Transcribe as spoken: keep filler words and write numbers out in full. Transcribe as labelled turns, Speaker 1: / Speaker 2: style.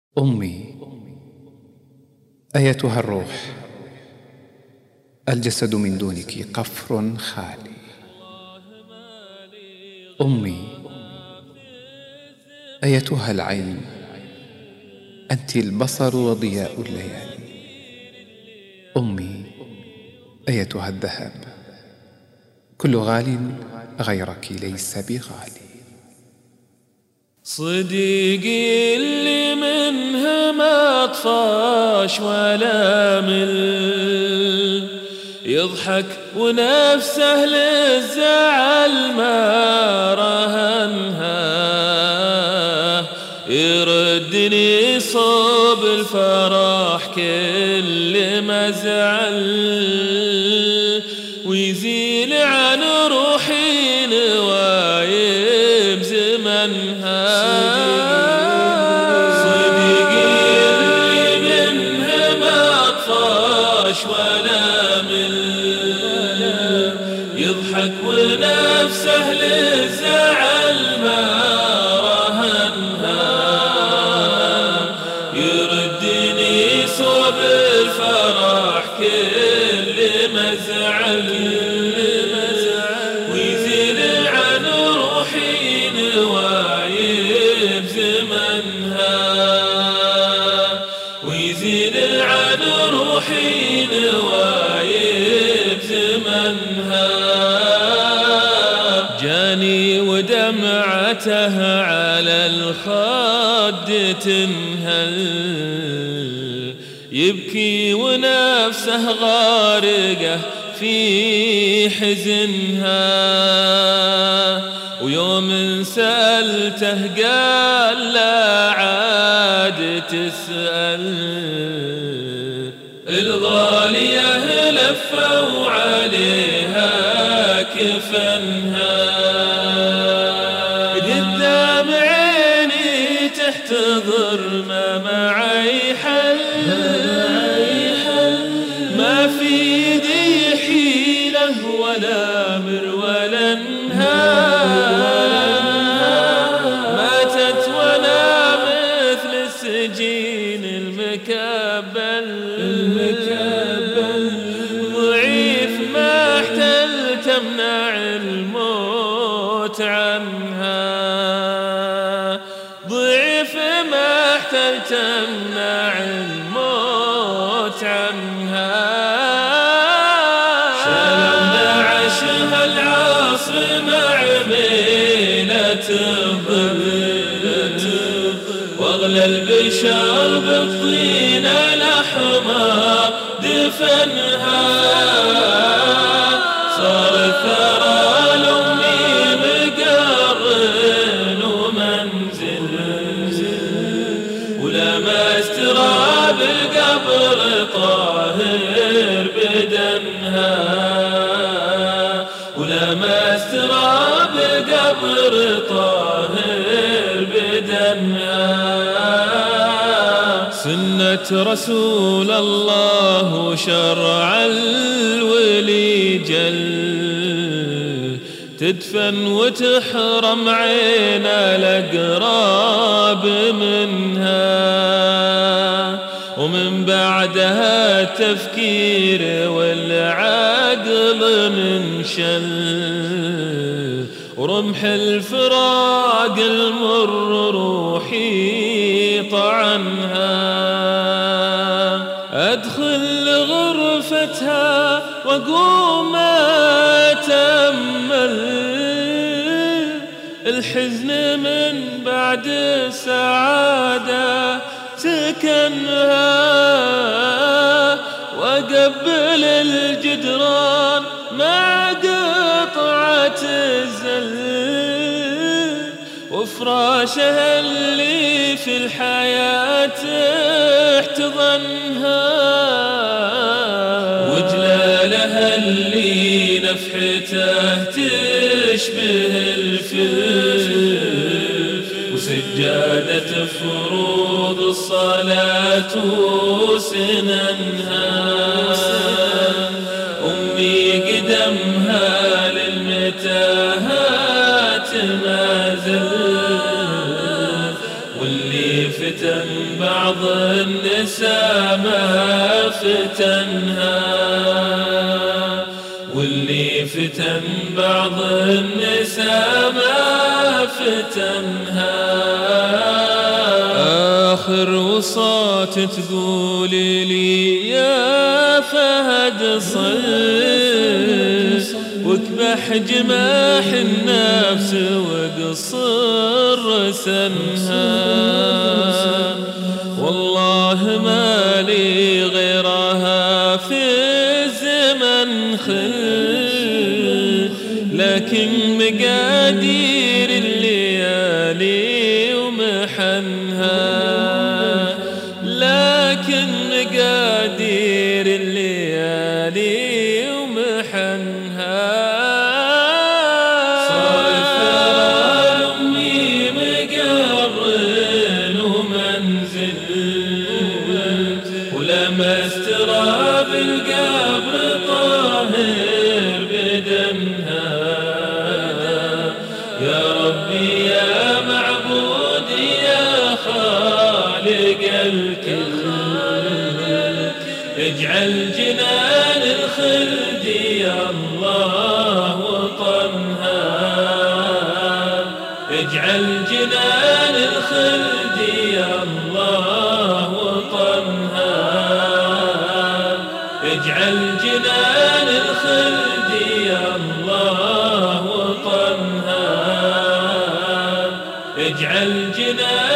Speaker 1: أمي أيتها الروح، الجسد من دونك قفر خالي. أمي أيتها العين، أنت البصر وضياء الليالي. أمي أيتها الذهب، كل غال غيرك ليس بغالي.
Speaker 2: صديقي اللي منها ما طفاش ولا مل، يضحك ونفسه للزعل ما رهنها، يردني صوب الفرح كل ما زعل، ويزيل عن روحي نوايب زمنها. ولا مل، يضحك ونفسه للزعل ما رهنها، يردني صوب الفرح كل ما زعل، ويزيل عن روحي نوايب زمنها، ويزيل عن روحي نوايب زمنها. جاني ودمعته على الخد تنهل، يبكي ونفسه غارقه في حزنها، ويوم سألته قال لا عاد تسأل، الغالية لفوا عليها كفنها. قدام عيني تحتضر ما معي حل، ما في يدي حيلة ولا مر ولا انهار، ماتت وانا مثل السجين المكبل، ضعيف ما احتلت امنع الموت عنها، ضعيف ما احتلت امنع الموت عنها. شالوا نعشها العصر مع ميلة الظل، واغلى البشر بالطين الأحمر دفنها، صار الثرى لأمي مقرن ومنزل، ولما استراب القبر طاهر بدنها، ولما استراب القبر طاهر بدنها. سنة رسول الله وشرع الولي جل، تدفن وتحرم عين الأقراب منها، ومن بعدها التفكير والعقل منشل، ورمح الفراق المر روحي طعنها. أدخل غرفتها وأقوم أتأمل، الحزن من بعد السعادة سكنها، وأقبل الجدران مع قطعة الزل، وفراشها اللي في الحياة احتضنها، وجلالها اللي نفحته تشبه الفل، وسجادة فروض الصلاة وسننها. أمي قدمها للمتاهات ما زل، واللي واللي فتن بعض النساء ما فتنها، واللي فتن بعض النساء ما فتنها. آخر وصاة تقولي لي يا فهد صل واكبح جماح النفس وقصر سنها، والله ما لي غيرها في الزمن خل، لكن مقادير الليالي ومحنها، لكن مقادير الليالي ومحنها. صار الثرى لأمي مقر ومنزل، ولمس تراب القبر طاهر بدمها. يا ربي يا معبودي يا خالق الكل، اجعل جنان الخلد يا الله وطنها، اجعل جنان الخلد يا الله وطنها، اجعل جنان الخلد يا الله وطنها، اجعل جنان